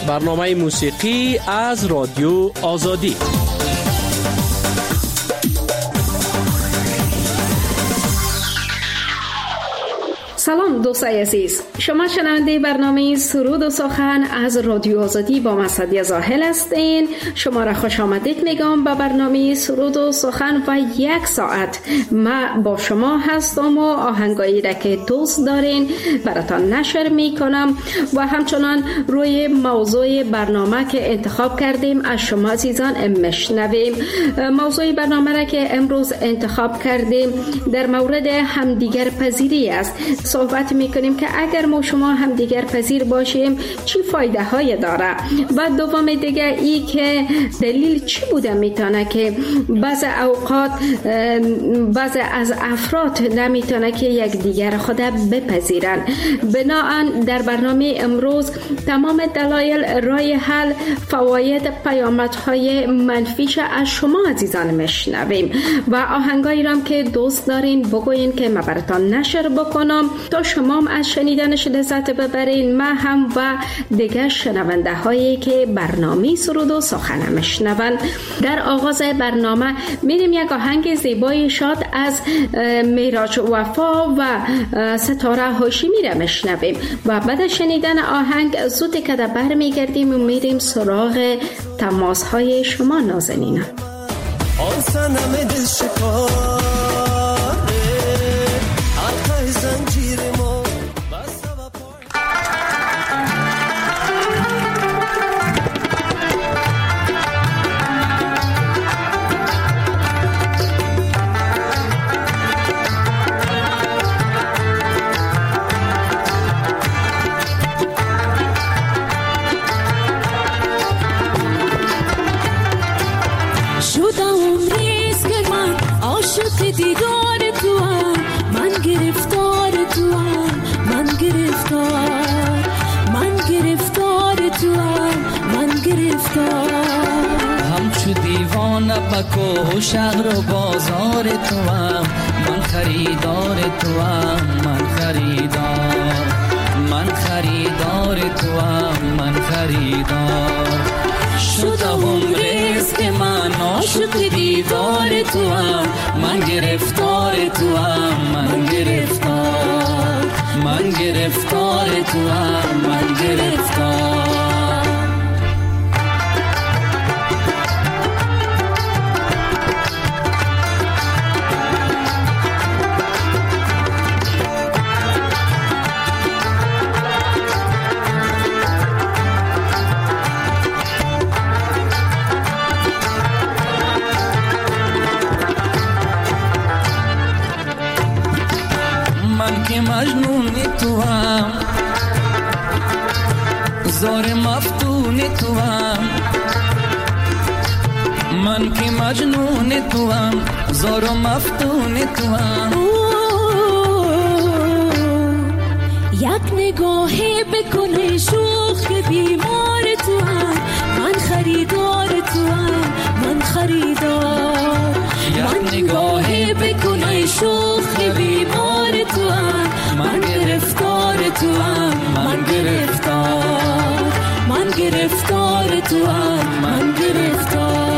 برنامه موسیقی از رادیو آزادی. سلام دوستای عزیز، شما شنونده برنامه سرود و سخن از رادیو آزادی با من سعدیه زاهل هستین. شما را خوش آمدید میگم به برنامه سرود و سخن و یک ساعت من با شما هستم و آهنگایی را که دوست دارین براتان نشر میکنم و همچنان روی موضوع برنامه که انتخاب کردیم از شما عزیزان میشنویم. موضوع برنامه را که امروز انتخاب کردیم در مورد همدیگر پذیری است. صحبت میکنیم که اگر ما شما هم دیگر پذیر باشیم چی فایده های داره و دوم دیگه ای که دلیل چی بوده میتونه که بعض اوقات بعض از افراد نمیتونه که یک دیگر خود بپذیرن. بنابراین در برنامه امروز تمام دلایل، راه حل، فواید، پیامدهای منفیش از شما عزیزان میشنویم و آهنگایی رام که دوست دارین بگوین که من براتون نشر بکنم تا شما از شنیدنش لذت ببرین. من هم و دیگر شنونده هایی که برنامه سرود و سخن میشنون. در آغاز برنامه میریم یک آهنگ زیبای شاد از میراج وفا و ستاره هاشمی را میشنویم و بعد شنیدن آهنگ زود که بر میگردیم و میریم سراغ تماس های شما نازنینان. آن صنم دل شکار بکو شهر و بازار تو هم، من خریدار تو هم، من خریدار، من خریدار تو هم، من خریدار. شدم رزق من عاشق دیدار تو هم، من گرفتار تو هم، من گرفتار، من گرفتار تو هم، من گرفتار. مجنون تو هم، زار مفتون تو هم، من که مجنون تو هم، زار مفتون تو هم. یک نگاهی بکنه شوخ بیمار تو هم، من خریدار تو هم، من خریدار. یک نگاهی بکنه شوخ بیمار تو هم، من گرفتار تو هم، من گرفتار، من گرفتار تو هم، من گرفتار.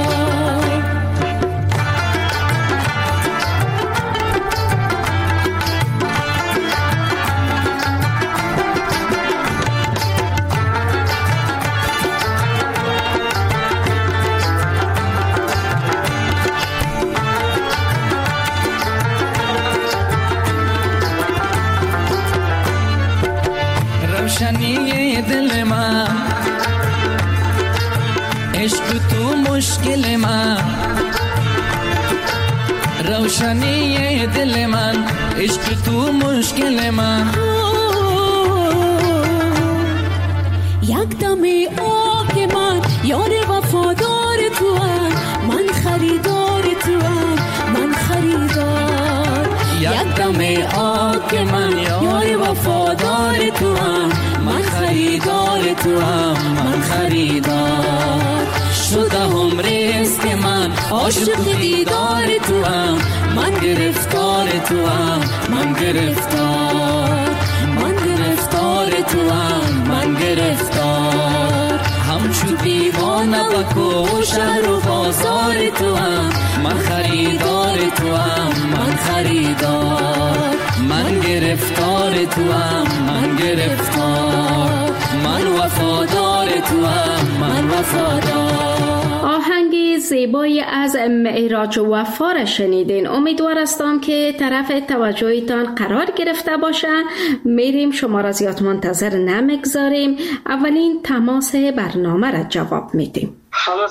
روشنی دل من، عشق تو مشکل من، روشنی دل من، عشق تو مشکل من. یک دم آب من یار وفادار تو هم، من خریدار تو هم، من خریدار. یک دم آب من یار وفادار تو هم، من خریدار تو هم، من خریدار. شدم رزق من عاشق دیدار تو هم، من گرفتار تو هم، من گرفتار، من گرفتار تو هم، من گرفتار. همچو دیوانه بکو شهر و بازار تو هم، من خریدار تو هم، من خریدار، من گرفتار تو هم، من گرفتار، من وفادار تو هم، من وفادار. آهنگ زیبایی از معراج و وفا را شنیدین. امیدوار هستم که طرف توجهتان قرار گرفته باشه. میریم شما را زیاد منتظر نمیگذاریم. اولین تماس برنامه را جواب میدیم.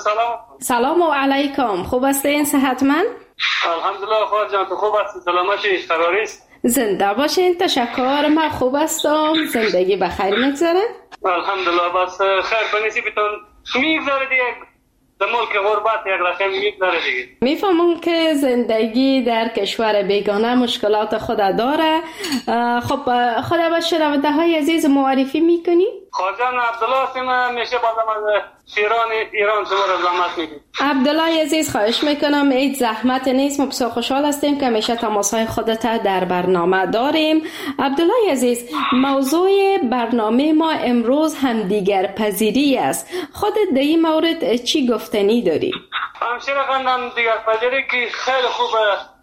سلام علیکم. خوب هستین؟ صحتمند؟ الحمدلله. خواهر جان تو خوب هستی؟ سلامتی؟ قراری است؟ زنده باشین. تشکر. من خوب هستم. زندگی بخیر میگذره؟ الحمدلله. بس خیر بنیسی بیتون میگذاره دیگه. در ملک غربت یک رقم میگذاره دیگه. میفهمم که زندگی در کشور بیگانه مشکلات خود داره. خب خدا با شنونده های عزیز معرفی میکنی؟ خواجان عبدالله هستم. میشه بازم از شیران ایران شما را زحمت میگیم. عبدالله عزیز خواهش میکنم. هیچ زحمت نیست. ما بسیار خوشحال هستیم که همیشه تماسهای خودت در برنامه داریم. عبدالله عزیز، موضوع برنامه ما امروز همدیگر پذیری است. خودت در این مورد چی گفتنی داری؟ همشیره خواندم دیگر پذیری که خیلی خوبه.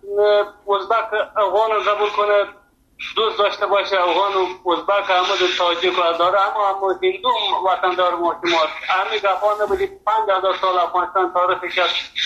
ازبک افغان قبول کنه، دوست داشته باشه. افغان و ازبک همه تاجیک و داره، اما هندو وطندار ما شما همین گفا نبودی. 5000 سال افغانستان تاریخش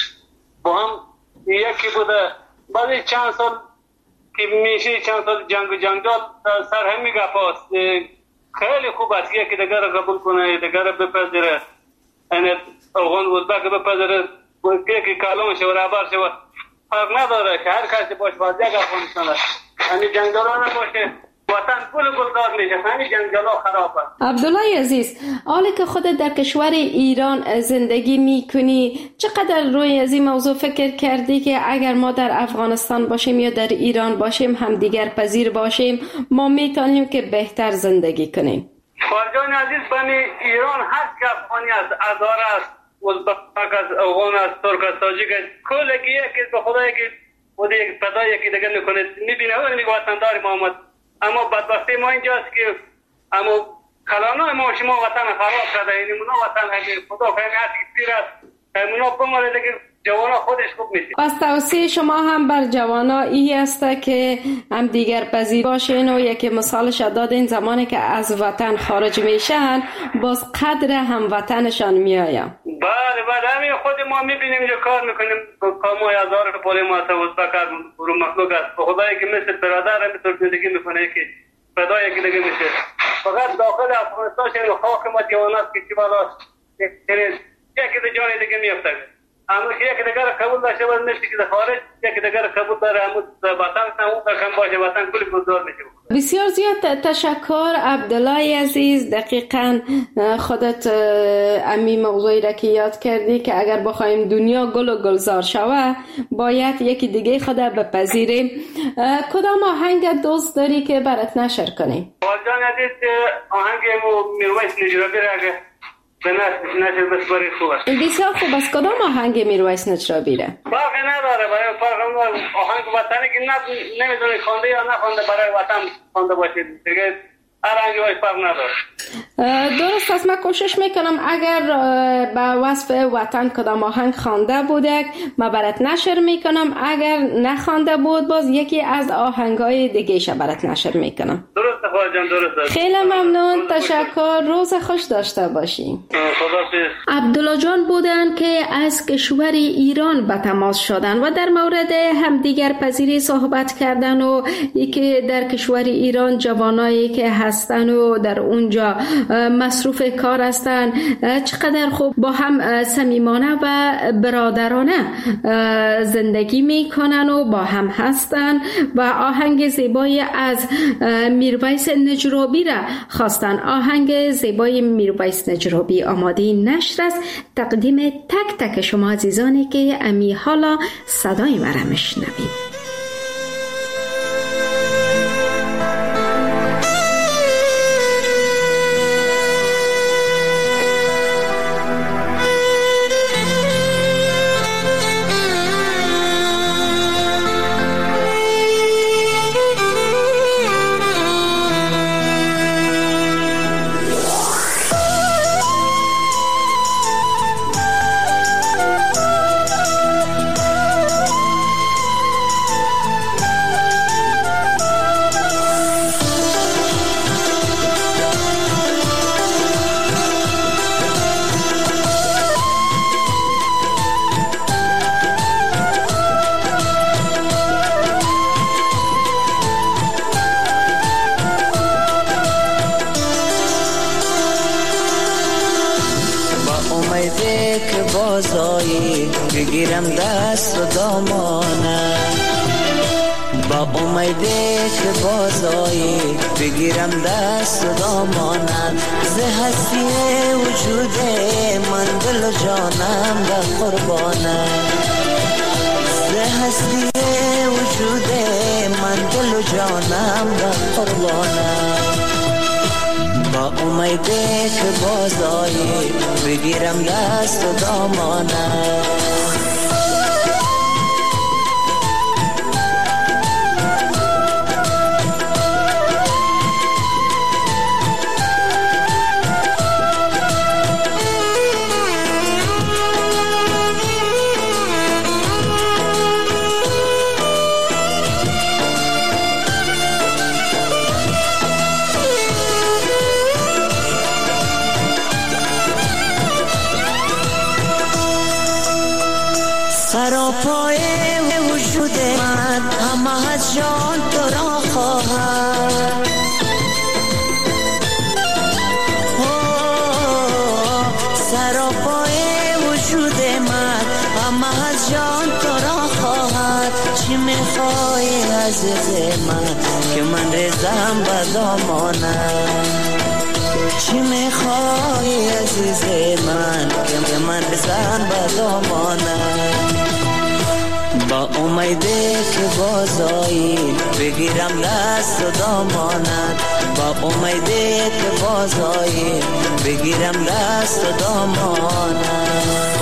با هم یکی بوده. بعد چند سال که میشه چند سال جنگال سر همین گفاست. خیلی خوب است یکی دیگر را قبول کنه، دیگر را بپذیره. یعنی افغان و ازبک بپذیره، یکی کلام شو رهبر شو فرق نداره که هر کسی باشه باز یک افغانستان است. همین جنگلا نباشه وطن گلدار میشه. همین جنگلا خرابه. عبدالله عزیز، حالی که خودت در کشور ایران زندگی میکنی، چقدر روی از این موضوع فکر کردی که اگر ما در افغانستان باشیم یا در ایران باشیم همدیگر پذیر باشیم ما میتونیم که بهتر زندگی کنیم؟ خواجان عزیز، بنی ایران هر که افغانی است، هزاره است، ازبک است، افغان است، ترک است، تاجیک است، کل یکی به خدا یکی بوده یک پدایی که دیگه میکنه میبینه اون میگه وطندار محمد. اما بدبختی ما اینجاست که اما کلانای ما شما وطن خراب کرده. این مونا وطن همی خدا فهمی هست که پیر است مونا بماره دیگه جوانا خودش خوب میشه. پس توصیه شما هم بر جوانا ای است که هم دیگر پذیر باشین و یکی مثالش دادین زمانی که از وطن خارج میشن باز قدر هم وطنشان میآیم. بله همین خود ما میبینیم جو کار میکنیم کامای هزار پولی ما ازبک برو مخلوق است. به خدایی که مثل برادر همینطور زندگی میکنه که فدای که دیگه میشه. فقط داخل افغانستان شنو خاک ما جواناست که چی بالا یکی ده جانی دیگه میفته. اما که یکی دیگر قبول داشته باید مثل که خارج یکی دیگر قبول داره همون وطن اون کم باشه وطن کلی گلدار میشه. بسیار زیاد تشکر عبدالله عزیز. دقیقاً خودت امی موضوعی را که یاد کردی که اگر بخوایم دنیا گل و گلزار شوه باید یکی دیگه خدا بپذیریم. کدام آهنگ دوست داری که برات نشر کنیم؟ خواجان عزیز آهنگ میرویس نجرابی را اگه به نشر بسپاری خوب است. بسیار خوب است. کدام آهنگ میرویس نجرابی را؟ فرقی نداره. برای آهنگ وطنی که نمیدونی خوانده یا نخوانده برای وطن خوانده باشید دیگه هر آهنگی باید فرق نداره. درست است. من کوشش میکنم اگر به وصف وطن کدام آهنگ خوانده بوده من برات نشر میکنم، اگر نخوانده بود باز یکی از آهنگای دیگه ش برات نشر میکنم. درست خواجان درست. خیلی ممنون. تشکر. روز خوش داشته باشی. خداحافظ. عبدالله جان بودن که از کشور ایران به تماس شدن و در مورد همدیگر پذیری صحبت کردن و یکی در کشور ایران جوانایی که هستن و در اونجا مصروف کار هستن چقدر خوب با هم صمیمانه و برادرانه زندگی میکنن و با هم هستن و آهنگ زیبایی از میرویس نجرابی را خواستن. آهنگ زیبای میرویس نجرابی آماده نشر است. تقدیم تک تک شما عزیزانی که امی حالا صدای مرا میشنوید. بگیرم دست و دامانت، با امیده که بازایی بگیرم دست و دامانت. ز هستی وجود من دل و جانم در قربانت، ز هستی وجود من دل و جانم در قربانت. با امیده که بازایی بگیرم دست و دامانت. سراپای وجود من همه از جان تو را خواهد، سراپای وجود من همه از جان تو را خواهد. چی میخوای عزیز من که من رزم به دامانت، چی میخوای عزیز من که من رزم به دامانت. با امیده که بازایی بگیرم دست و دامانت، با امیده که بازایی بگیرم دست و دامانت.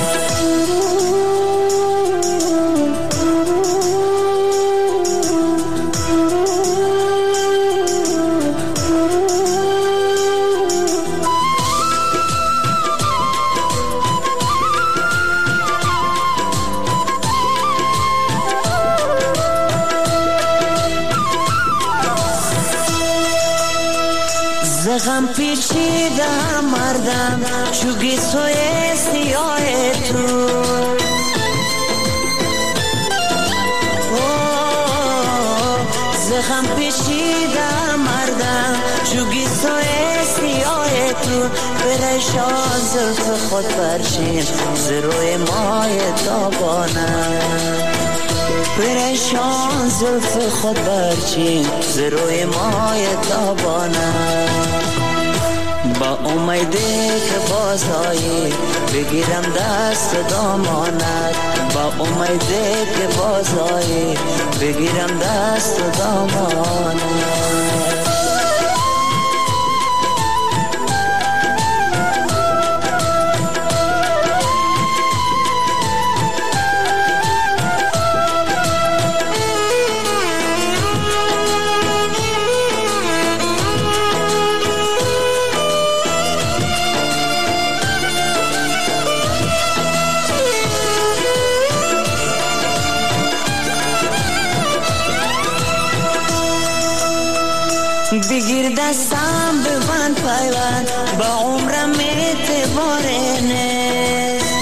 غم پیچیدم مردم چوگی سوی سیاه تو، زخم پیچیدم مردم چوگی سوی سیاه تو. پریشان زلف خود برچین ز روی مای تابانم، پریشان زلف خود برچین ز روی مای تابانم. با امیده که بازایی بگیرم دست دامانت، با امیده که بازایی بگیرم دست دامانت. بگیر دستم ببند پیوند با عمرم اعتبار نیست،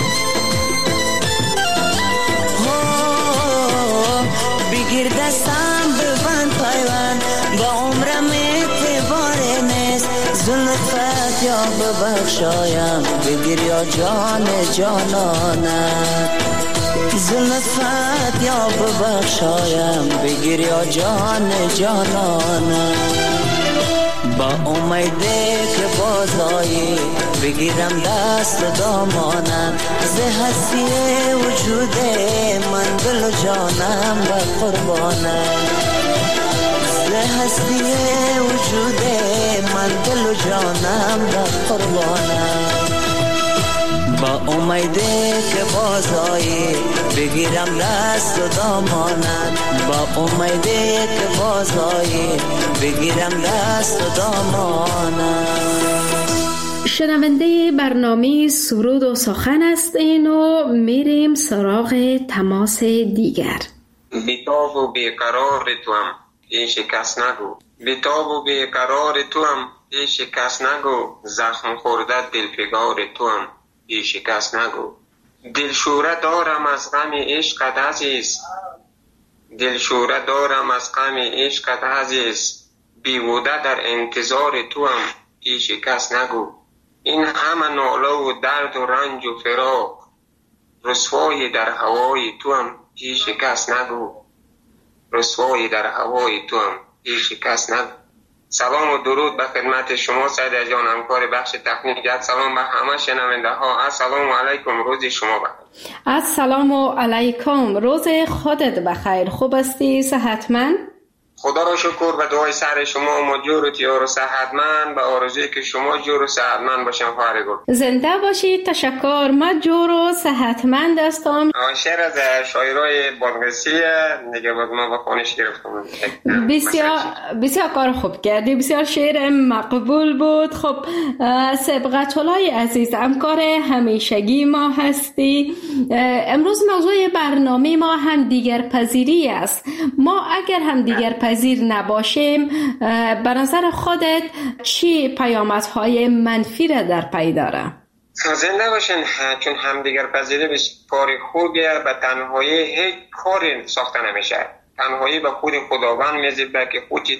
بگیر دستم ببند پیوند با عمرم اعتبار نیست. زلفت یا ببخشایم بگیر یا جان جانانت، زلفت یا ببخشایم بگیر یا جان جانانت. با امیده که بازایی بگیرم دست دامانت، ز هستی وجود من دل و جانم به قربانت، ز هستی وجود من دل و جانم به قربانت. با امیده که بازایی بگیرم دست و دامانت، با امیده که بازایی بگیرم دست و دامانت. شنونده برنامه سرود و سخن هستین و میریم سراغ تماس دیگر. بیتاب و بیقرار توام پیش کس نگو، بیتاب و بیقرار توام پیش کس نگو. زخم خورده دلفگار توام پیش کس نگو. دلشوره دارم از غم عشقت عزیز، دلشوره دارم از غم عشقت عزیز. بیهوده در انتظار توام پیش کس نگو. این همه ناله و درد و رنج و فراق رسوایی در هوای توام هیچ کس نگو، رسوایی در هوای توام هیچ کس نگو. سلام و درود به خدمت شما سعید جان، همکار بخش تکنیک. سلام به همه شنونده ها. السلام علیکم، روز شما بخیر. السلام علیکم، روز خودت بخیر. خوب هستی؟ صحتمند؟ خدا را شکر. به دعای سر شما ما جور و تیار و صحتمند، به آرزوی که شما جور و صحتمند باشم. خواهر زنده باشی. تشکر. من جور و صحتمند هستم. شعر از شاعرای بادغیسی دیگه بود، ما با خانش گرفتم. بسیار کار خوب کردی، بسیار شعر مقبول بود. خب سبقت الله عزیز، همکار همیشگی ما هستی. امروز موضوع برنامه ما هم دیگر پذیری است. ما اگر هم دیگر پذیر نباشیم، به نظر خودت چی پیامدهای منفی را در پی داره؟ زنده باشین، چون همدیگر پذیری به کار خوبیه. به تنهایی هیچ کاری ساخته نمیشه. تنهایی به خود خداوند میزیبه که خودی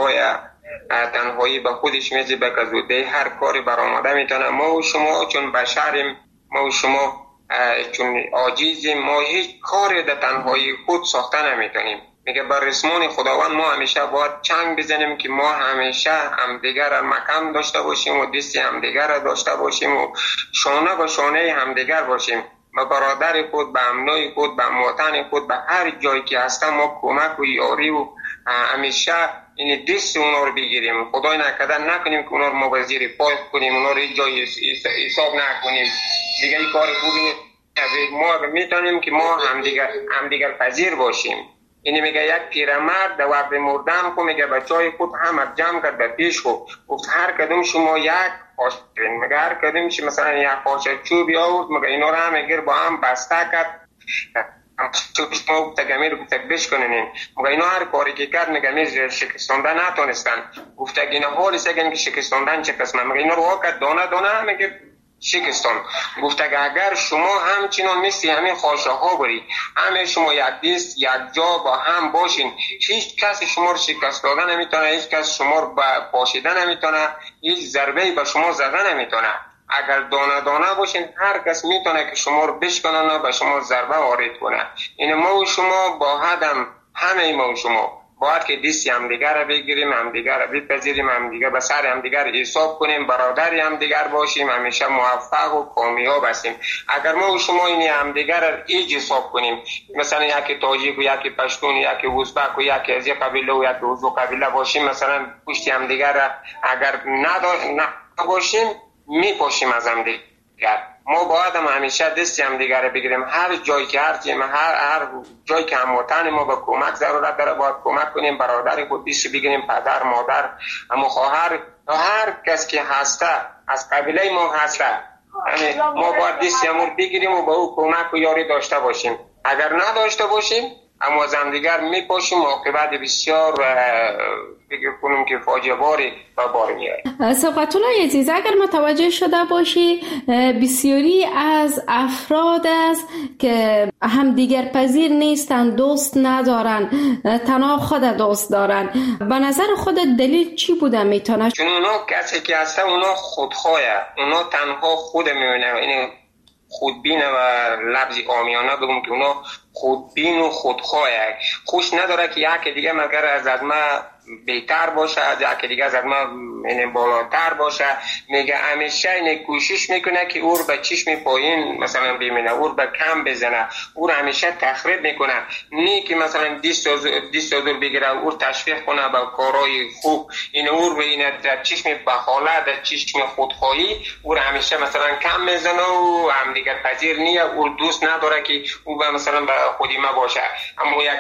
تنهایی به خودش میزیبه که زوده هر کاری برآمده میتونه. ما و شما چون بشریم، ما و شما چون عاجزیم، ما هیچ کاری در تنهایی خود ساخته نمیتونیم. میگه بر رسمان خداوند ما همیشه باید چنگ بزنیم که ما همیشه همدیگر را مکان داشته باشیم و دستی همدیگر را داشته باشیم و شانه به شانه همدیگر باشیم. به برادر خود، به امنای خود، به موطن خود، به هر جایی که هستن ما کمک و یاری و همیشه این دست اونا رو بگیریم. خدای نکرده نکنیم که اونا رو ما به زیر پای کنیم، اونا رو یک جای حساب نکنیم. دیگه این کار خوبی ما میتونیم که ما همدیگر پذیر باشیم. اینی میگه یک پیرمرد در وقت مردن خود میگه بچهای خود همه جمع کرد به پیش خود، گفت هر کدوم شما یک قاشق برین. میگه هر کدوم چی مثلا یک قاشق چوبی آورد، میگه اینا رو هم اگر با هم بسته کرد شما گفت گمیر رو گفت بشکنین. میگه اینا هر کاری که کرد میگه میز شکستاندن نتونستن. گفت اینا حالی سگن که شکستاندن چه قسمه. میگه اینا رو واقعا دانه دانه میگه شکستان. گفت اگر شما همچنان مثل همین خواشه ها برید، همه شما یک دست یک جا با هم باشین، هیچ کس شما رو شکست دادن نمیتونه، هیچ کس شما رو پاشیدن نمیتونه، هیچ ضربه به شما زدن نمیتونه. اگر دانه دانه باشین هر کس میتونه که شما رو بشکنه و به شما ضربه وارد کنه. این ما و شما با هم همه ما و شما باید که دستی همدیگر را بگیریم، همدیگر را بپذیریم، همدیگر به سر همدیگر حساب کنیم، برادری همدیگر باشیم، همیشه موفق و کامیاب هستیم. اگر ما و شما این همدیگر را ایج حساب کنیم، مثلا یکی تاجیک و یکی پشتون، یکی ازبک و یکی از یک قبیله و یکی از دو قبیله باشیم، مثلا پشت همدیگر را اگر نباشیم میپاشیم از همدیگر. ما باید همیشه دستی هم دیگر رو بگیریم. هر جایی که هر جایی که هموطن ما به کمک ضرورت داره باید کمک کنیم. برادر خود دستی بگیریم، پدر، مادر، اما خواهر، هر کس که هسته از قبیله ما هسته، یعنی ما باید دستی همون بگیریم و به او کمک و یاری داشته باشیم. اگر نداشته باشیم اما از هم دیگر میپاشیم، عاقبت بسیار فکر کنم که فاجعه باری و بار میاد. سبقت الله عزیز، اگر متوجه شده باشی بسیاری از افراد است که هم دیگر پذیر نیستن، دوست ندارن، تنها خود دوست دارن. به نظر خودت دلیل چی بوده میتونه؟ چون اونا کسی که هسته اونا خودخواهه، اونا تنها خود میبینه. این خودبینه و لفظی عامیانه بگم که اونا خودبین و خودخواهه. خوش نداره که یک دیگه مگر از ما بهتر باشه، از یک دیگه از ما بالاتر باشه. میگه همیشه این کوشش میکنه که او رو به چشم پایین مثلا ببینه، او رو به کم بزنه، او رو همیشه تخریب میکنه. نه که مثلا 20 دور بگیره، او رو تشویق کنه به کارهای خوب. این او رو ببینه در چشم بخاله، در چشم خودخواهی، او رو همیشه مثلا کم میزنه و هم دیگر پذیر نیه. او دوست نداره که او مثلا به خودی ما باشه. اما یک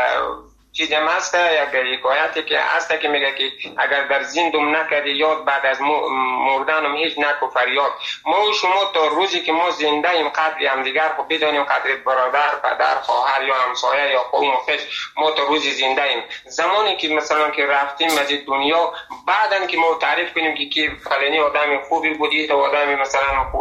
چیزی هم هست، یک حکایتی که هست که میگه که اگر در زندم نکردی یاد، بعد از مردنم هیچ نکو فریاد. ما و شما تا روزی که ما زنده ایم قدری هم دیگر خب بدانیم، قدر برادر، پدر، خواهر یا همسایه یا قوم و خش، ما تا روزی زنده ایم. زمانی که مثلا که رفتیم از دنیا، بعدن که ما تعریف کنیم که فلانی آدم خوبی بودی، تا آدم مثلا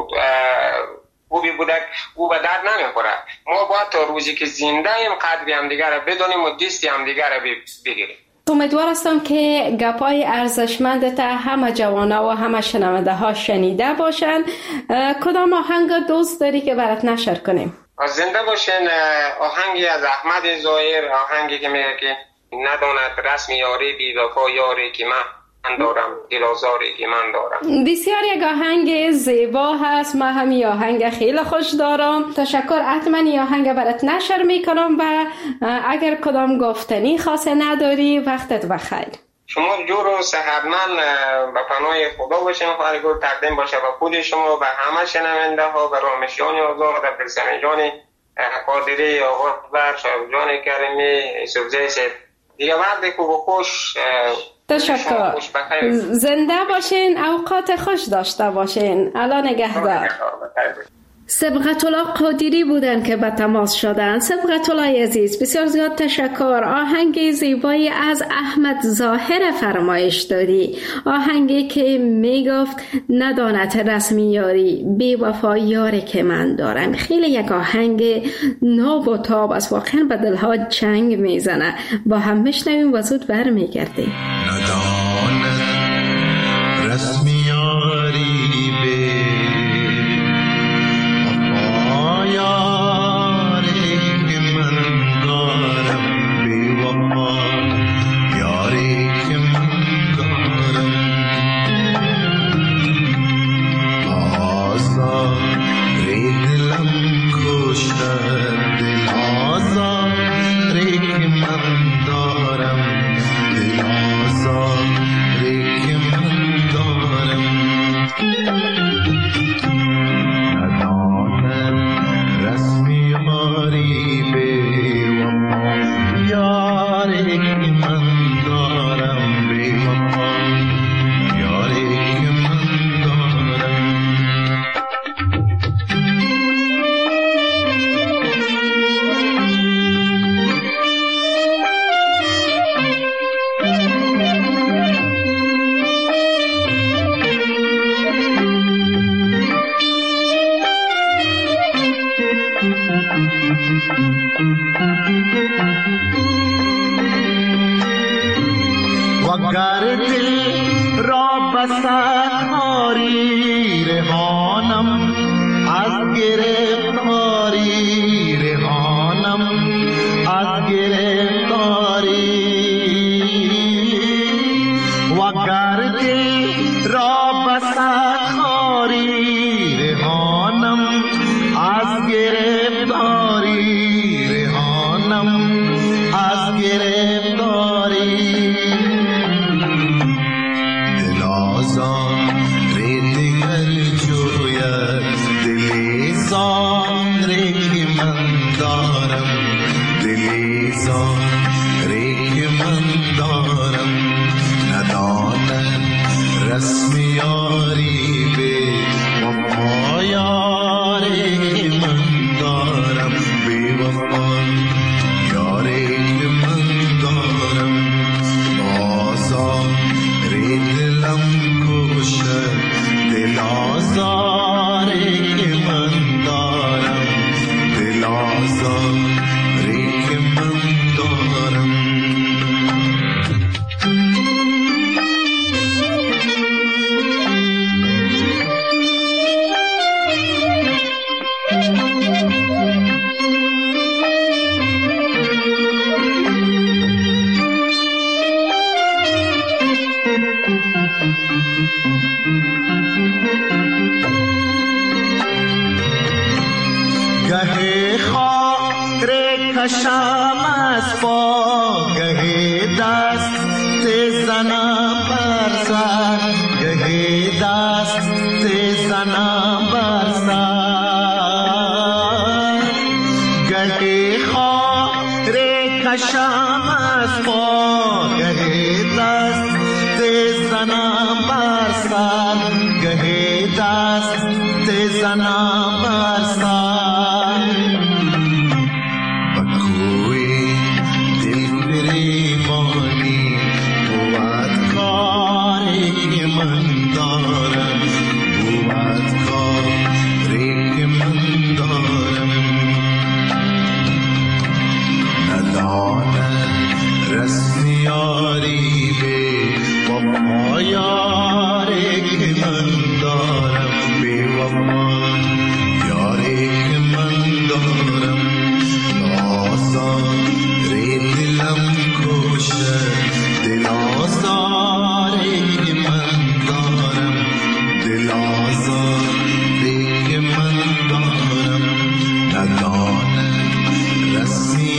خوبی بوده، او به درد نمیخوره. ما باید تا روزی که زنده ایم قدری همدیگر را بدانیم و دستی همدیگر را بگیریم. امیدوار هستم که گپای ارزشمندت همه جوانا و همه شنونده ها شنیده باشن. کدام آهنگ دوست داری که برات نشر کنیم؟ زنده باشین. آهنگی از احمد ظاهر، آهنگی که میگه که نداند رسم یاری بی وفا یاری که من دارم، دل آزاری که من دارم. بسیار یک آهنگ زیبا هست. من همین آهنگ خیلی خوش دارم. تشکر. حتما این آهنگ برات نشر میکنم و اگر کدام گفتنی خاصه نداری وقتت بخیر. شما جور و صحتمند به پناه خدا باشین. خواهر گل تقدیم باشه به خود شما، به همه شنونده ها، به رامشیان آزاد، عبدالسلام جان قادری، آقا بر شاهجان کریمی، یوسف زیسه دیگه. وقت خوب و خوش. تشکر. زنده باشین، اوقات خوش داشته باشین. الان نگهدار. سبقت الله قادری بودن که به تماس شدن. سبقت الله عزیز بسیار زیاد تشکر. آهنگ زیبایی از احمد ظاهر فرمایش دادی، آهنگی که میگفت نداند رسمی یاری بی وفا یاری که من دارم. خیلی یک آهنگ ناب و تاب است، واقعا به دلها چنگ میزنه. با هم بشنویم و زود برمیگردیم. نداند رسمی یاری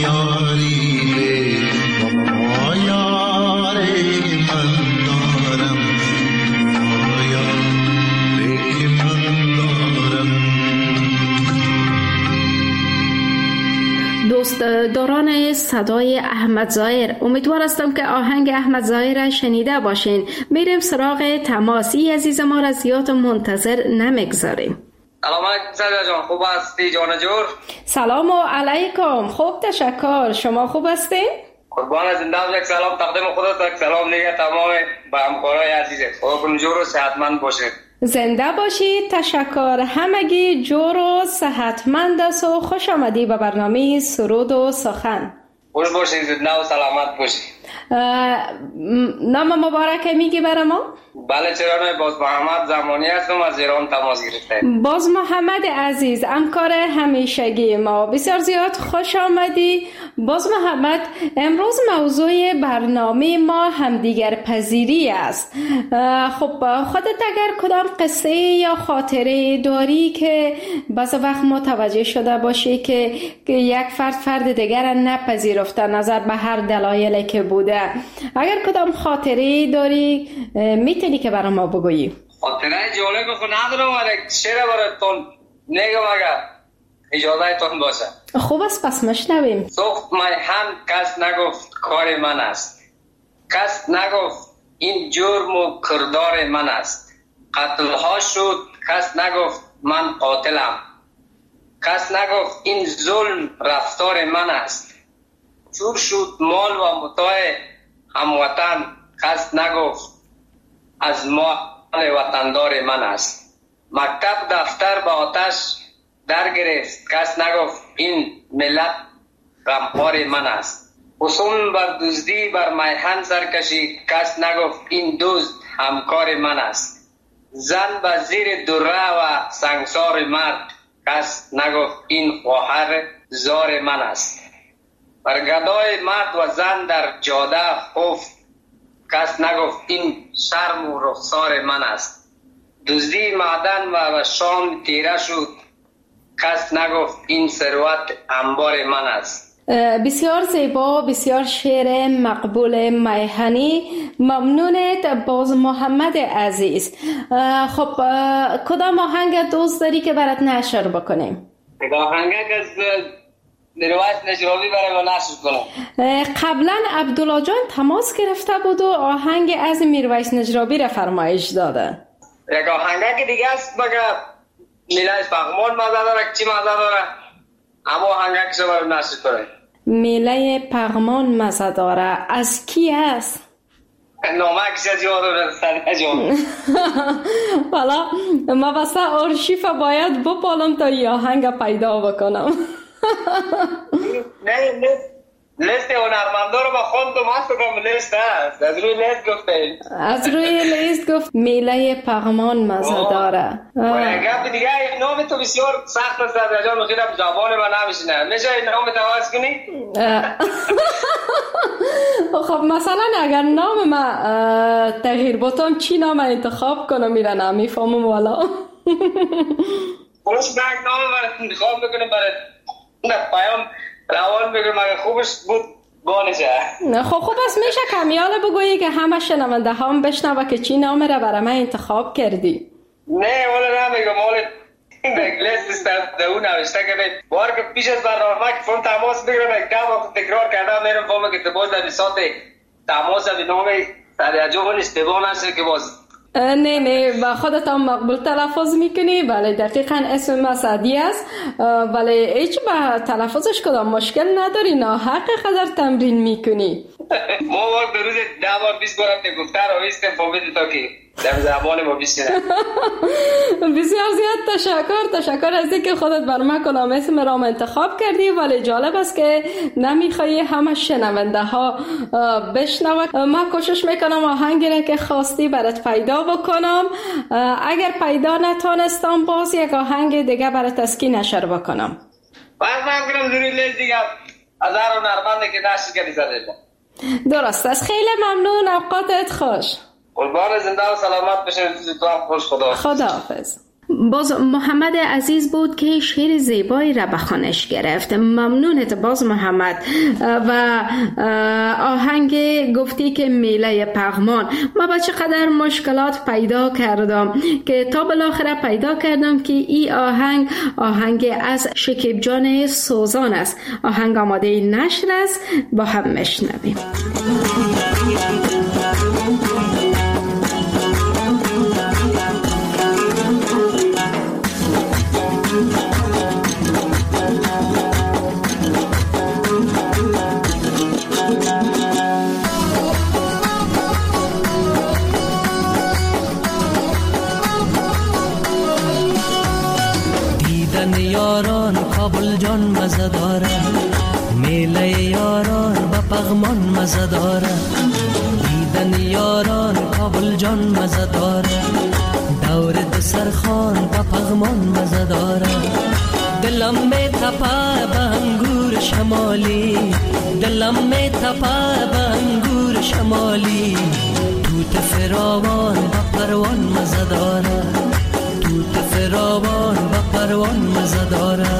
دوستداران صدای احمد ظاهر، امیدوار هستم که آهنگ احمد ظاهر را شنیده باشین. میریم سراغ تماسی عزیز ما را زیاد منتظر نمیگذاریم. سلام علیکم سعید جان، خوب هستی جان جور؟ سلام علیکم، خوب تشکر. شما خوب هستین؟ قربان زنده باشید. سلام تقدیم خودت، سلام دیگه تمام به همکارای عزیز. خدا جور و صحتمند باشید. زنده باشید. تشکر. همگی جور و صحتمند است و خوش آمدی به برنامه سرود و سخن. خوش باشید، زنده و سلامت باشید. نام مبارک میگی برای ما؟ بله چرا نه، باز محمد زمانی هستم، از ایران تماس گرفتم. باز محمد عزیز، همکار همیشگی ما، بسیار زیاد خوش آمدی. باز محمد، امروز موضوع برنامه ما همدیگر پذیری است. خب خودت اگر کدام قصه یا خاطره داری که بعض وقت متوجه شده باشی که یک فرد دیگر نپذیرفته نظر به هر دلایلی که بوده، اگر کدام خاطره داری میتونی که برای ما بگویی؟ خاطره جالب خود ندارم، ولی شعر براتون میگم اگر اجازه تون باشه. خوب است، پس مشنویم. سوخت میهن کس نگفت کار من است، کس نگفت این جرم و کردار من است. قتلها شد کس نگفت من قاتلم، کس نگفت این ظلم رفتار من است. چور شد مال و متاع هموطن، کس نگفت از مال وطندار من است. مکتب دفتر به آتش در گرفت، کس نگفت این ملت غمخوار من است. حسن بر دزدی بر میهن سرکشید، کس نگفت این دزد همکار من است. زن به زیر دره و سنگسار مرد، کس نگفت این خواهر زار من است. بر گدای مرد و زن در جاده خفت، کس نگفت این شرم و رخسار من است. دزدی معدن و شام تیره شد، کس نگفت این ثروت انبار من است. بسیار زیبا، بسیار شعر مقبول میهنی. ممنونت باز محمد عزیز. خب کدام آهنگ دوست داری که برات نشر بکنیم؟ آهنگ از میرویس نجرابی برای ما نشر کنم. قبلا عبدالله جان تماس گرفته بود و آهنگ از میرویس نجرابی را فرمایش داده. یک آهنگ که دیگه است مگه میله پغمان مزه داره، چی مزه داره؟ اما آهنگ که شما برای نشر کنه. میله پغمان مزه داره از کی است؟ نامه کسی یادم نستد. والا ما بسته آرشیف باید بپالم تا این آهنگ پیدا بکنم. نه لیست هنرمندا رو با خوندم، هستم لیست هست، از روی لیست گفته، از روی لیست گفت میله پغمان مزه داره. گفت دیگه نام تو بسیار سخت است جان، مخیرم زبان من نمیشینه. میشه این نام تو عوض کنی؟ خب مثلا اگر نام من تغییر بتم چی نام انتخاب کنم میره نمیفهمم والا. خلاص بگ نام برای انتخاب میکنم برای پیام روان بگم اگه خوبش بود بانشه. خب است میشه کمیال بگویی که همه شنونده هم بشنوه که چی نام را برای من انتخاب کردی؟ نه والا نمیگم، والا لیست است دو نوشته که بار که پیش از برنامه که فون تماس بگیرم یک دو وقت تکرار کردم میرم فهمم که باز در ساعت تماس به نام سریعجان اشتباه نشه که باز نه با خودت هم مقبول تلفظ میکنی. بله دقیقا اسم ما سعدی است، ولی هیچ با تلفظش کدام مشکل نداری، نه حق قدر تمرین میکنی. ما وقت در روز 10 بار 20 بار هم گفته رو ایستم فهمیدی تا که در زبان ما بیشتره. بسیار زیاد تشکر از اینکه خودت بر من کدام اسم را انتخاب کردی، ولی جالب است که نمیخوایی همه شنونده ها بشنوند. من کوشش میکنم آهنگی را که خواستی برات پیدا بکنم. اگر پیدا نتونستم باز یک آهنگ دیگه برات تسکین نشر بکنم. باید من کنم زوری لیز دیگه از هر هنرمنده که نشر کردی زده. درست است. خیلی ممنون، اوقاتت خوش. قربان زنده و سلامت بشه. تو هم خوش. خدا حافظ. باز محمد عزیز بود که شعر زیبایی را به خوانش گرفت. ممنونت باز محمد. و آهنگ گفتی که میله پغمان، ما با چقدر مشکلات پیدا کردم که تا بالاخره پیدا کردم که این آهنگ از شکیب جان سوزان است. آهنگ آماده نشر است، با هم میشنویم. یاران کابل جان مزه داره، میله یاران با پغمان مزه داره. دیدن یاران کابل جان مزه داره، دور دسرخان با پغمان مزه داره. دلم می تپه به انگور شمالی، دلم می تپه به انگور شمالی. توت فراوان با پروان مزه داره، توت فراوان با پروان مزه داره.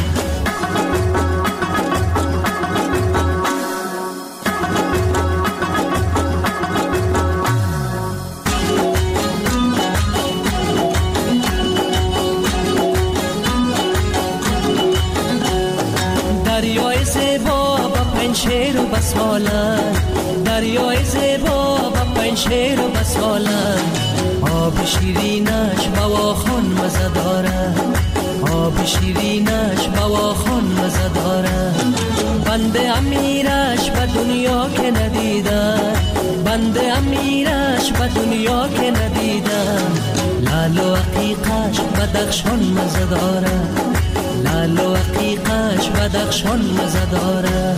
دریای زیبا با پنشیر و بسمالن، دریای زیبا با پنشیر و بسمالن. آب شیرینش بواخون مزه داره، آب شیرینش بواخون مزه داره. بنده امیرش به دنیا که ندیدن، بنده امیرش به دنیا که ندیدن. لال و عقیقش بدخشان مزه داره، لال و عقیقش بدخشان مزه داره.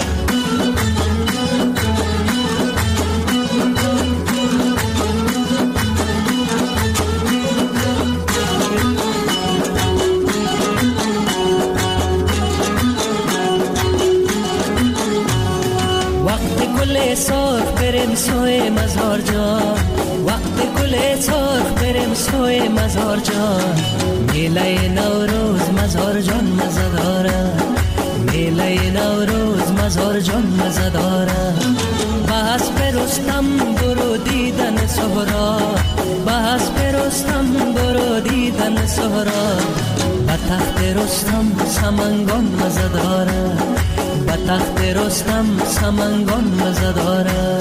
سرخ بریم سوی مزار جان، وقت گل سرخ بریم سوی مزار جان. میله نوروز مزار جان مزه داره، میله نوروز مزار جان مزه داره. بحث برستم برو دیدن سهرا، بحث برستم برو دیدن سهرا. به تخت رستم سمنگان مزه داره، به تخت رستم سمنگان مزه داره.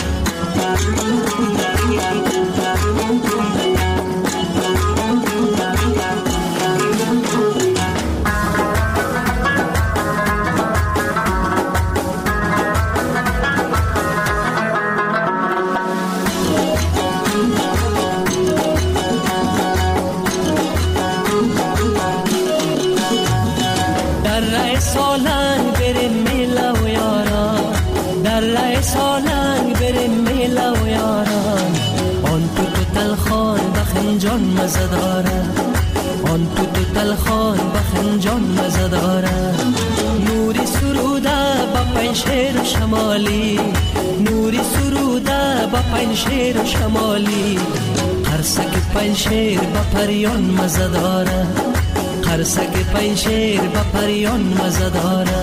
سالنگ بریم میله و یاران، در ره سالنگ بریم میله و یاران. آن تو تلخان بخنجان مزه داره، آن تو تلخان بخنجان مزه داره. نوری سروده با پنشیر شمالی، نوری سروده با پنشیر شمالی. قرصک پنشیر با پریان مزه داره، قرصک پنشیر با پریان مزه داره.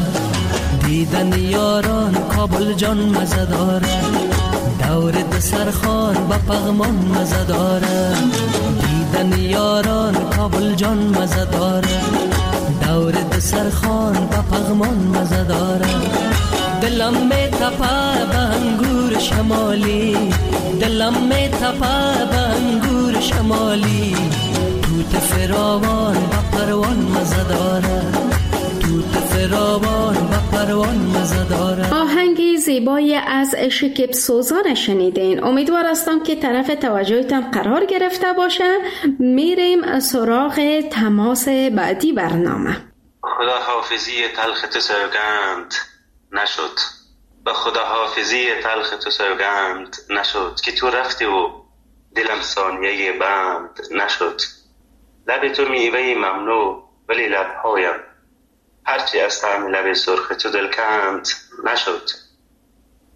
دیدن یاران کابل جان مزه داره، دور دسرخان با پغمان مزه داره. دیدن یاران کابل جان مزه داره، دور دسرخان با پغمان مزه داره. دلم می تپه به انگور شمالی، دلم می تپه به انگور شمالی. توت فراوان با پروان مزه داره، توت فراوان با پروان مزه داره. آهنگی زیبایی از شکیب سوزان شنیدین. امیدوار هستم که طرف توجهتان قرار گرفته باشه. میریم سراغ تماس بعدی برنامه. خدا حافظی تلخ تو سوگند نشد، به خدا حافظی تلخ تو سوگند نشد. که تو رفتی و دلم ثانیه بند نشد. لب تو میوه ممنوع ولی لبهایم، هرچی از طعم لب سرخ تو دلکند نشد.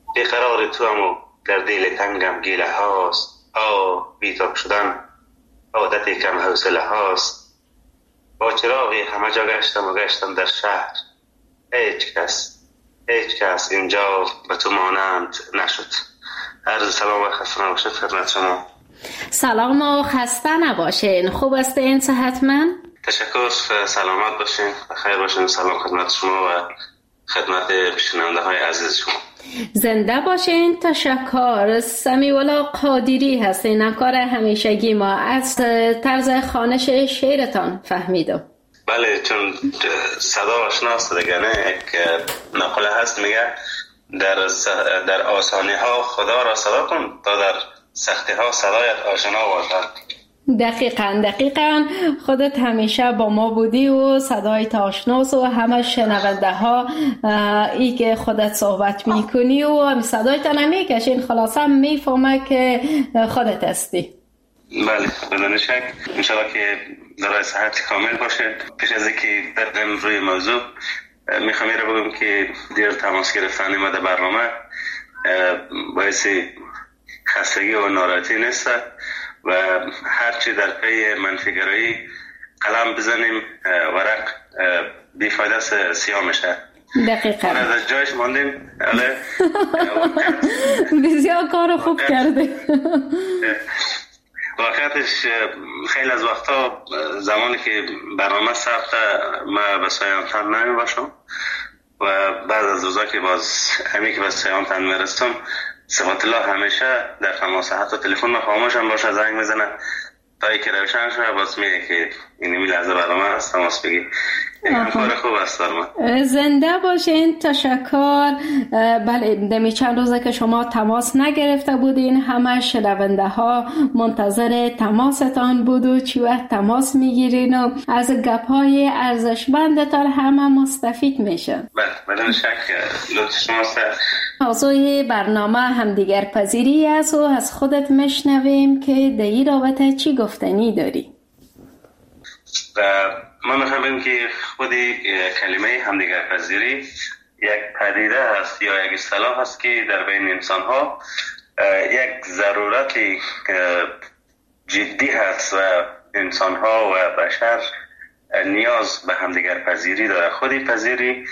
بیقرار تو هم و در دل تنگم گیله هاست. بیتاب شدن عادت کم حوصله هاست. با چراغی همه جا گشتم در شهر، هیچ کس اینجا به تو مانند نشد. عرض سلام و خسته نباشید خدمت شما. سلام و خسته نباشین. خوب هستین؟ صحتمند؟ تشکر، سلامت باشین، خیر باشین. سلام خدمت شما و خدمت شنونده های عزیز شما. زنده باشین. تشکر. سمیولا قادری هستین، همکار همیشگی ما. از طرز خوانش شعرتان فهمیدم. بله، چون صدا آشناست دیگه، نه؟ یک نقله هست میگه در آسانی ها خدا را صدا کن تا در سختی ها صدایت آشنا باشد. دقیقاً خودت همیشه با ما بودی و صدایت آشناست و همه شنونده ها ای که خودت صحبت میکنی و صدایت نمیکشین، خلاصا میفهمه که خودت هستی. بله، بدون شک. انشاءالله که در صحت کامل باشه. پیش از اینکه بریم روی موضوع میخوام این رو بگم که دیر تماس گرفتن ما در برنامه باعث خستگی و ناراحتی نیست و هرچی در پی منفیگرایی قلم بزنیم ورق بیفایده سیاه میشه. دقیقاً. از جایش ماندیم. بسیار کار خوب کرده. واقعیتش خیلی از وقتا زمانی که برنامه ثبت ما به سایانتن نمی باشم و بعد از روزا که باز همی که به سایانتن میرستم صفات الله همیشه در تماس، حتی تلفن ما خاموشم باشه زنگ میزنه تا ای که روشن شده باز میگه که اینمی لحظه برنامه هست تماس بگی. کار خوب است ما. زنده باشین. تشکر. بله، دمی چند روزه که شما تماس نگرفته بودین، همه شنونده ها منتظر تماستان بود و چی وقت تماس میگیرین و از گپ‌های ارزشمندتان همه مستفید میشن. بله، بدون شک. لطف شماست. موضوع برنامه همدیگر پذیری است و از خودت میشنویم که در این رابطه چی گفتنی داری؟ ما میخوام بگم که خودی کلمه همدیگر پذیری یک پدیده است یا یک اصطلاح است که در بین انسان ها یک ضرورت جدی هست و انسان ها و بشر نیاز به همدیگر پذیری داره. خودی پذیری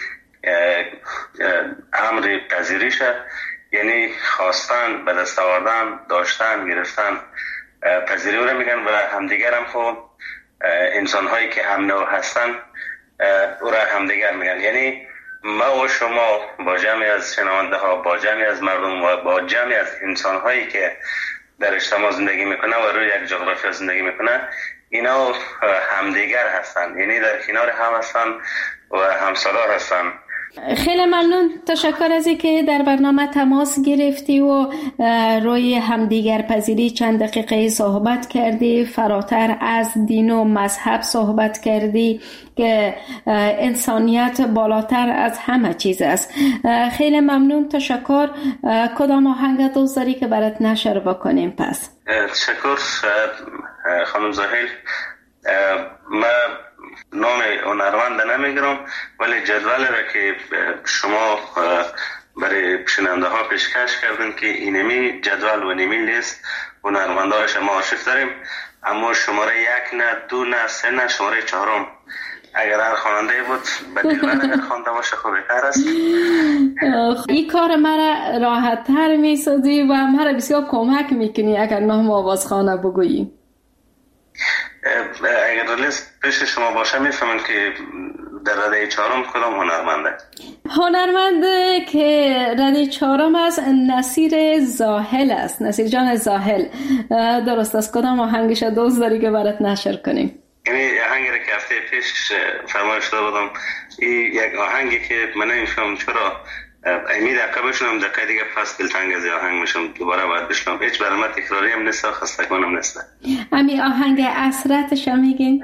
امر پذیریشه، یعنی خواستن، به دست آوردن، داشتن، گرفتن. پذیری رو میگن و همدیگر هم خب انسان هایی که هم نوع هستن او را همدیگر میگن. یعنی ما و شما با جمعی از شنونده ها، با جمعی از مردم و با جمعی از انسان هایی که در اجتماع زندگی میکنه و روی یک جغرافیا زندگی میکنه، اینا همدیگر هستن، یعنی در کنار هم هستن و همسالار هستن. خیلی ممنون. تشکر از اینکه در برنامه تماس گرفتی و روی همدیگر پذیری چند دقیقه صحبت کردی. فراتر از دین و مذهب صحبت کردی که انسانیت بالاتر از همه چیز است. خیلی ممنون. تشکر. کدام آهنگ دوست داری که برات نشر بکنیم؟ پس تشکر خانم زاهل. ما نام هنرمند نمیگیرم، ولی جدول را که شما برای شنونده ها پیشکش کردن که اینمی جدول و نمی لیست هنرمنده های شما آرشیف داریم، اما شماره 1 نه 2 نه 3 نه شماره 4 اگر هر خواننده بود به دلبر اگر خوانده باشه خوب بهتر است. این کار مرا راحت تر میسازی و مرا بسیار کمک میکنی اگر نام آوازخانه بگویی. اگر لیست پیش شما باشه میفهمن که در رده 4 کدام هنرمنده؟ هنرمنده که رده 4 است نصیر زاهل است. نصیر جان زاهل. درست است. کدام آهنگش دوست داری که برات نشر کنیم؟ این آهنگی که هفته پیش فرمایش داده بودم، این یک آهنگی که من نمی‌فهمم چرا امید دقیقه بشنم دقیقه دیگه پس دلتنگ از آهنگ میشم، دوباره باید بشنم. هیچ برای من تکراری هم نیست، خسته کنم نیست. امی آهنگ اسرتش میگین؟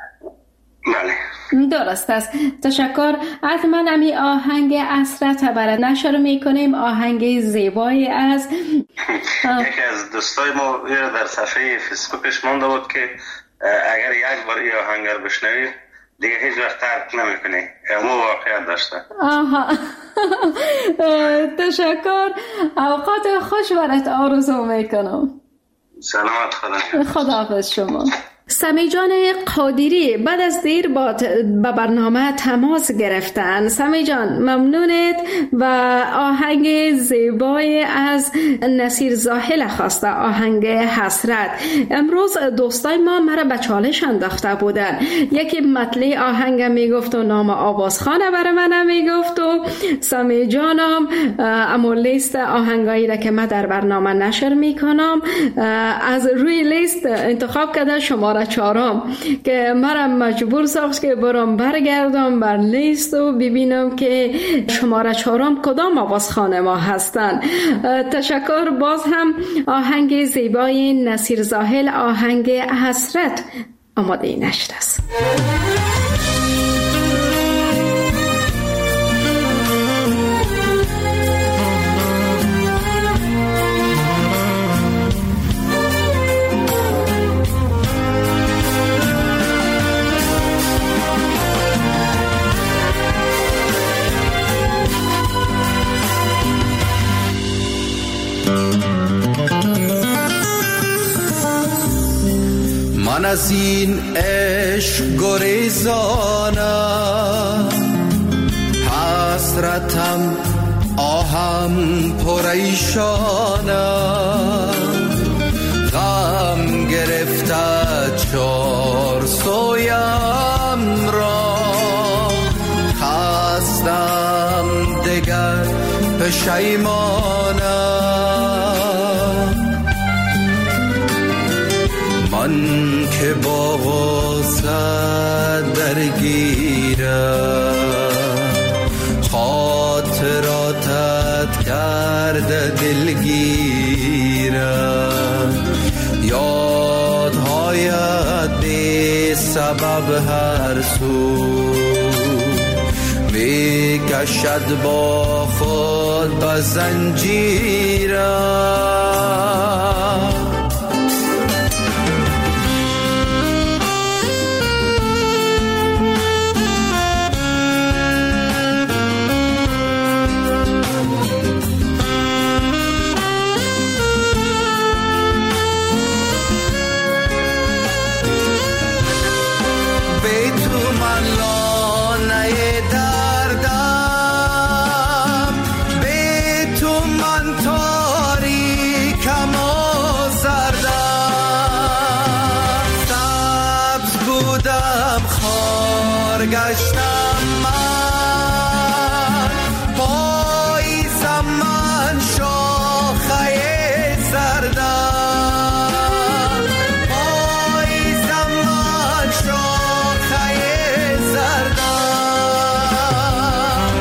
بله درست است. تشکر. حتما امی آهنگ اسرت برات نشر میکنیم. آهنگ زیبایی است. یکی از دوستای ما در صفحه فیسبوکش مونده بود که اگر یک بار این آهنگ رو بشنوی دیگه هیچ وقت ترک نمیکنی. اما واقعیت داشته. آها. تشکر. اوقات خوش برات آرزو میکنم. سلامت خداحافظ شما. سمی جان قادری بعد از دیر با برنامه تماس گرفتن. سمی جان ممنونت و آهنگ زیبای از نصیر زاهل خواسته، آهنگ حسرت. امروز دوستای ما مرا به چالش انداخته بودن، یکی مطلع آهنگ میگفت و نام آوازخانه برای من میگفت و سمی جانم اما لیست آهنگایی را که من در برنامه نشر میکنم از روی لیست انتخاب کرده شماره 4 که مرا مجبور ساخت که برام برگردم بر لیست و ببینم که شماره 4 کدام آوازخانه ما هستن. تشکر. باز هم آهنگ زیبای نصیر زاهل، آهنگ حسرت آماده نشر است. من از این عشق گریزانم، حسرتم آهم پریشانم، غم گرفته چار سویم را، خستم دگر پشیمانم. من که با غصه درگیرم، خاطراتت کرده دلگیرم، یادهایت بی سبب هر سو می کشد با خود به زنجیرم. گشتم من پاییزم، من شاخه زردم، پاییزم من شاخه زردم.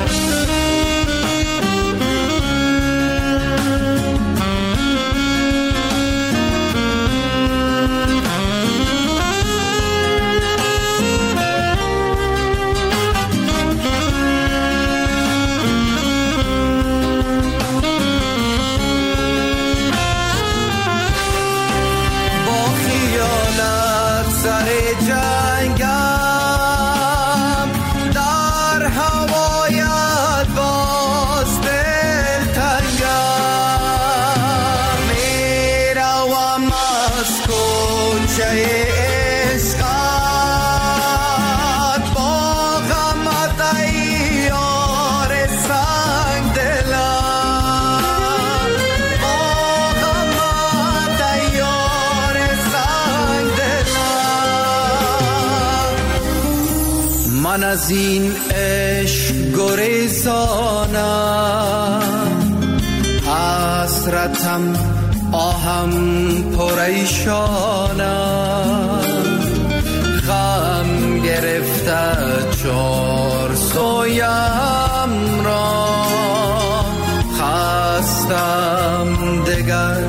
من از این عشق گریزانم، حسرتم آهم پریشانم، غم گرفته چار سویم را، خستم دگر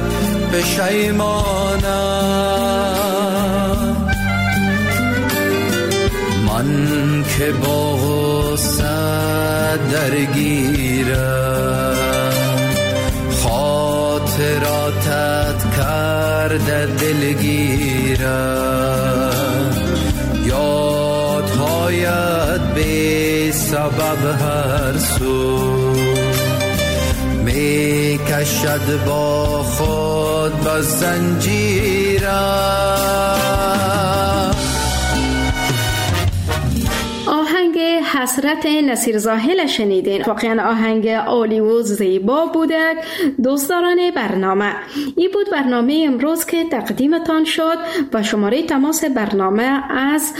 پشیمانم. من که با غصه درگیرم، خاطراتت کرده دلگیرم، یادهایت بی سبب هر سو می کشد با خود با زنجیرم. آهنگ حسرت نصیر زاهل شنیدین. واقعا آهنگ عالی و زیبا بوده. دوستداران برنامه، این بود برنامه امروز که تقدیمتان شد و شماره تماس برنامه از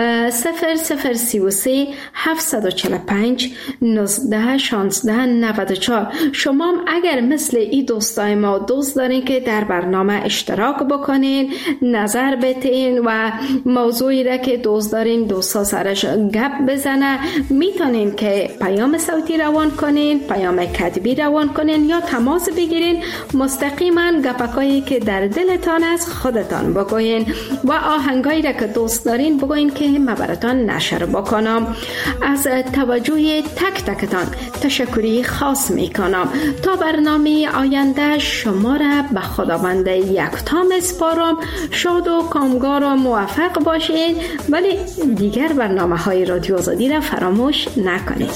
0033 745 19 16 94. شما اگر مثل این دوستای ما دوست دارین که در برنامه اشتراک بکنین، نظر بتین و موضوعی را که دوست دارین دوستا سرش گپ بزنه، میتونین که پیام صوتی روان کنین، پیام کتبی روان کنین یا تماس بگیرین، مستقیما گپکایی که در دلتان از خودتان بگوین و آهنگایی را که دوست دارین بگوین که ما براتان نشر بکنم. از توجه تک تکتان تشکری خاص میکنم. تا برنامه آینده شما را به خداوند یکتا میسپارم. شاد و کامگار و موفق باشین، ولی دیگر برنامه های رادیو آزادی را فراموش نکنید.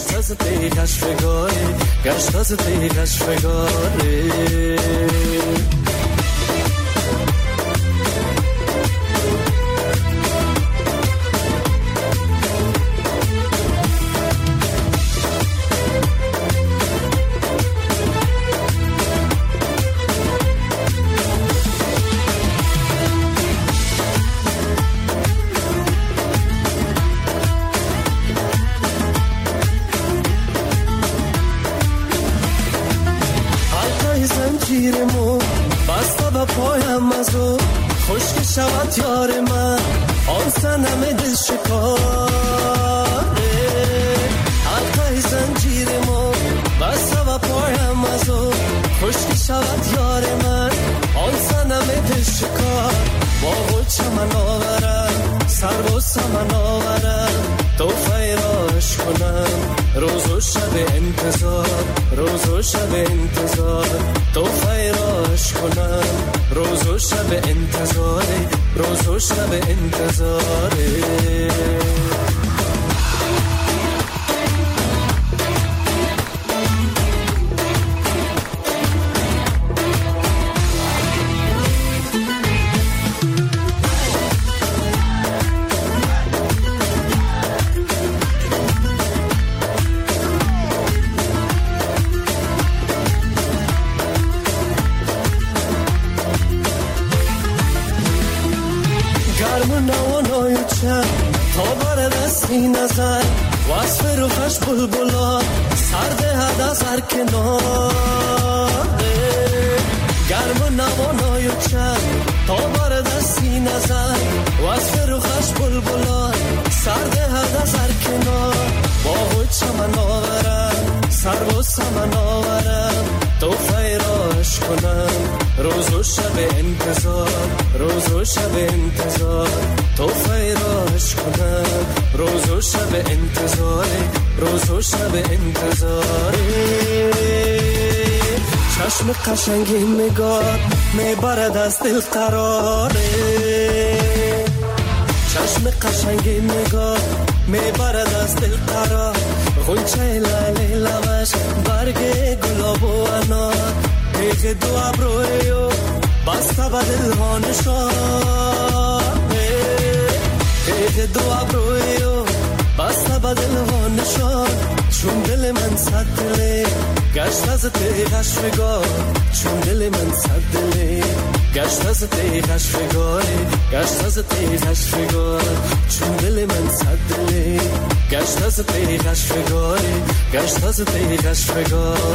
پایم از او خشک شود یار من، آن صنم دل شکاره. حلقه زنجیر ما بسته و پایم از او خشک شود یار من، آن صنم دل شکار. باغ و چمن آورم، سرو و سمن آورم، توفه راش کنم روز و شب انتظار، روز و شب انتظار. توفه راش کنم روز و شب انتظار، روز و شب انتظار. نظر وصف روحش بلبلا سرد هد از هر کناره. گرم و نوانای و چند تا بار دستی نظر وصف روحش بلبلا سرد هد از هر کنار. باغ و چمن آورم، سرو و سمن آورم، توفه راش کنم روز و شب انتظار، روز و شب انتظار. توفه راش کنم روز و شب انتظار، روز و شب انتظار. چشم قشنگی نگاه میبرد از دل قراره، چشم قشنگی نگاه میبرد از دل قرار. غنچه لاله لبش برگ گلاب و انار، پیغ دو ابروی و بسته به دل ها نشان، پیغ دو ابروی و بسته به دل ها نشان. چون دل من صد دله گشت از تیغش فگار، چون دل من صد دله گشت از تیغش فگار، گشت از تیغش فگار. چون دل من صد دله گشت از تیغش فگار، گشت از تیغش فگار.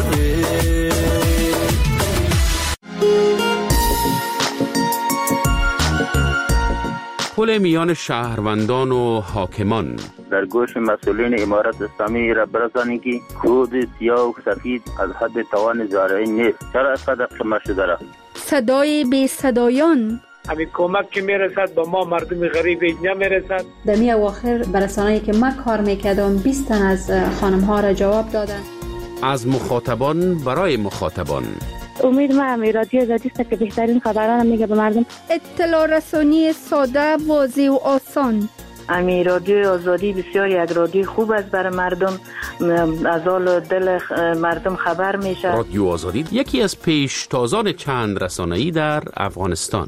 پل میان شهروندان و حاکمان. در گوش مسئولین امارت اسلامی را برسانید که کود سیاه و سفید از حد توان زارعین نیست. چرا اینقدر کم شده را؟ صدای بی صدایان. همین کمک که میرسد با ما مردم غریب نمیرسد. در می اواخر برسانه‌ای که من کار میکردم 20 تن از خانم ها را جواب دادن. از مخاطبان برای مخاطبان. امید ما رادیو آزادی است که بهترین خبران میگه به مردم. اطلاع رسانی ساده، واضح و آسان. امی رادیو آزادی بسیار یک رادیو خوب است برای مردم، از حال دل مردم خبر میشه. رادیو آزادی یکی از پیشتازان چند رسانه‌ای در افغانستان.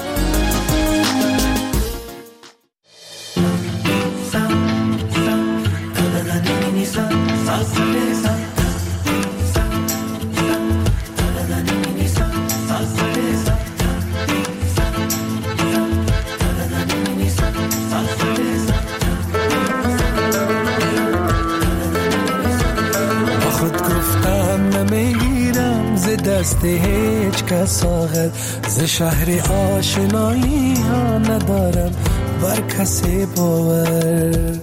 دست هیچ کس آخر ز شهر آشنایی ها ندارم بر کسی باور.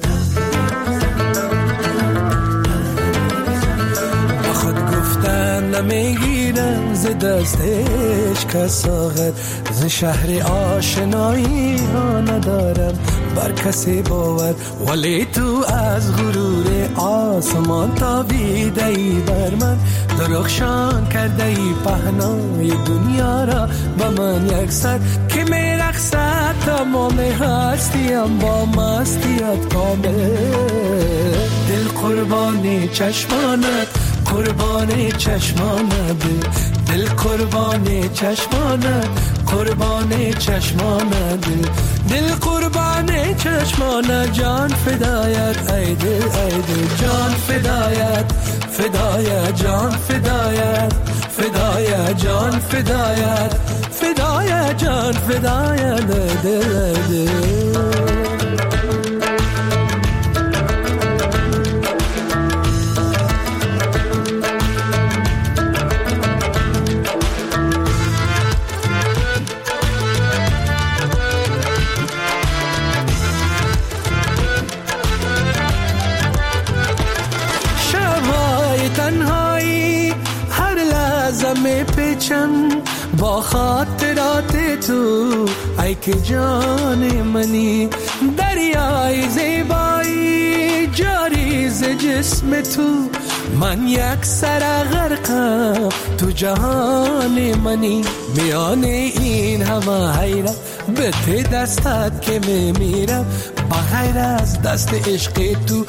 با خود گفتن نمیگیرم ز دست هیچ کس آخر ز شهر آشنایی ها ندارم بر کسی باور. ولی تو از غرور آسمان تابیده ای بر من، درخشان کرده ای پهنای دنیا را با من یک سر که می رقصد تمام هستیم با مستیت کامل. دل قربان چشمانت، قربان چشمانت، دل قربان چشمانت، قربان چشمانت، دل قربان چشمانت، جان فدایت ای دل ای دل، جان فدایت فدایت، جان فدایت فدایت، جان فدایت فدایت، جان فدایت دل دل. با خاطرات تو ای که جان منی، دریای زیبایی جاری ز جسم تو، من یک سر غرقم تو جهان منی. میان این همه حیرت به ته دستت که میمیرم، بغیر از دست عشق تو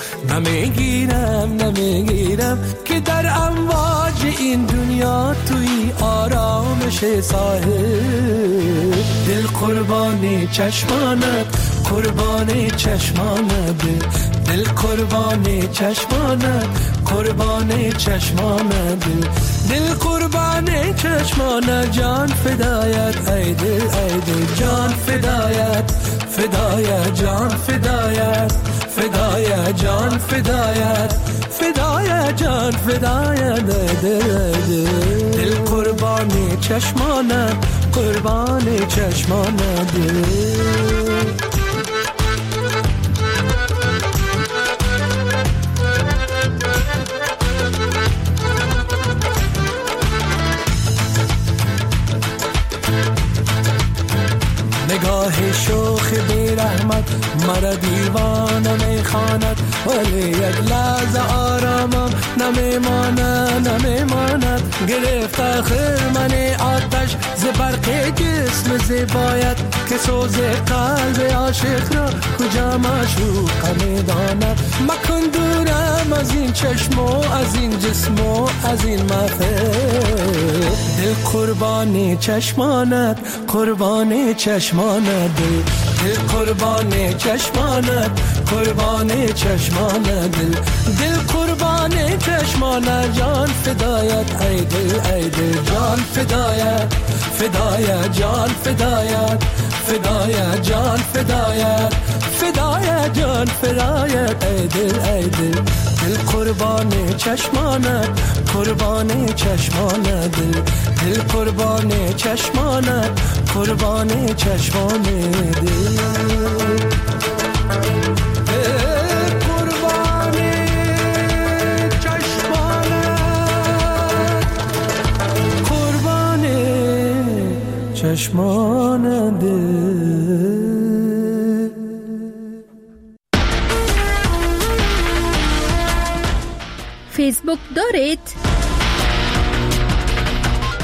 نمیگیرم که در امواج این دنیا توی آرامش ساحل. دل قربان چشمانت، قربان چشمانت، دل قربان چشمانت، قربان چشمانت، دل قربان چشمانت، جان فدایت ای دل ای دل، جان فدایت فدایت، جان فدایت فدایت، جان فدایت فدایت، جان فدایت دل دل، دل قربان چشمانت، قربان چشمانت دل. نگاه شوخ بی رحمت مرا دیوانه میخواند، ولی یک لحظه آرامم نمیماند. گرفت آخر من آتش ز برق جسم زیبایت، که سوز قلب عاشق را کجا معشوق میداند. مکن دورم از این چشم و از این جسم و از این محفل. دل قربان چشمانت، قربان چشمانت، دل قربان چشمانت، قربان چشمانت، دل قربان چشمانت، جان فدایت ای دل ای دل، جان فدایت فدایت، جان فدایت فدایت، جان فدایت فدایت، جان فدایت ای دل ای دل، دل قربان چشمانت، قربان چشمانت، دل قربان چشمانت، قربان چشمانت، دل چشمان دل. فیسبوک دارید؟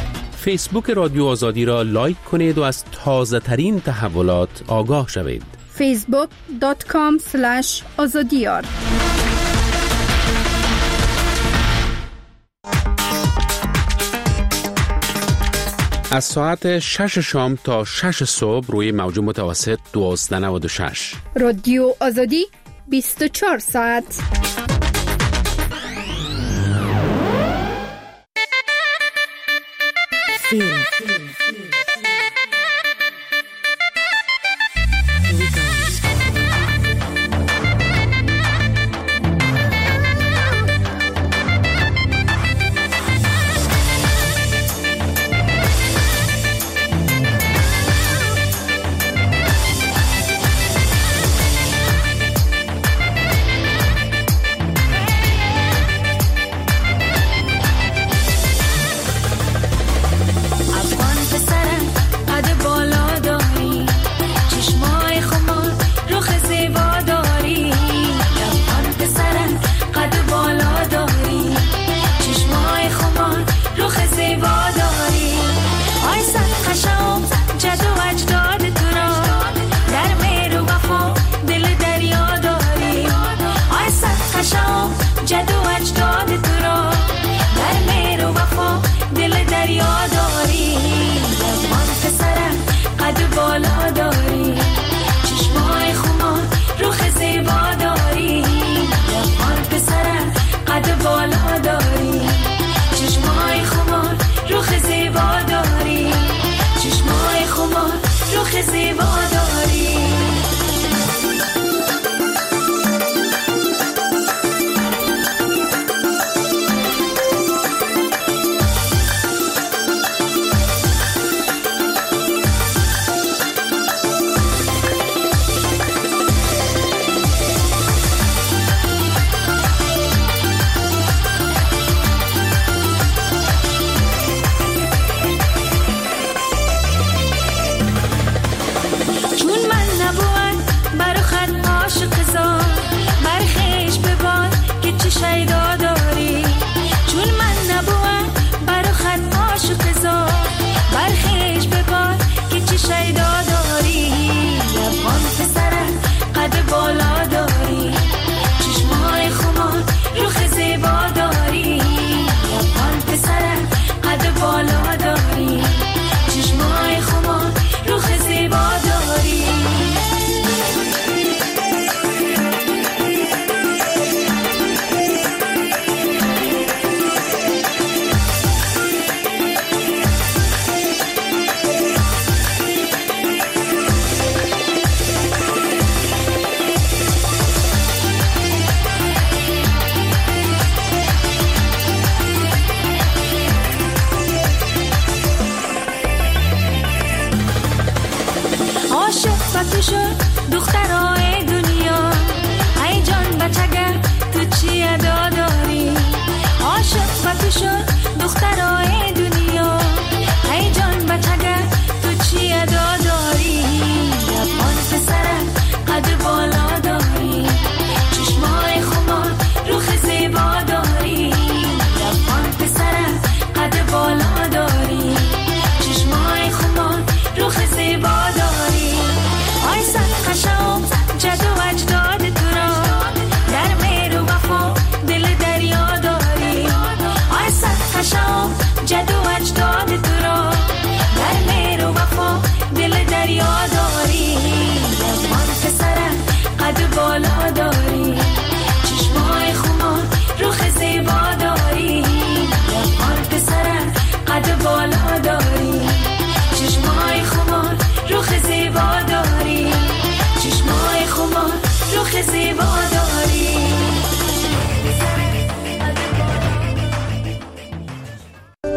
فیسبوک رادیو آزادی را لایک کنید و از تازه ترین تحولات آگاه شوید. facebook.com/azadiyar. از ساعت 6 شام تا 6 صبح روی موج متوسط 1296. رادیو آزادی 24 ساعت. دریا داری، من پسرم قد بالا داری.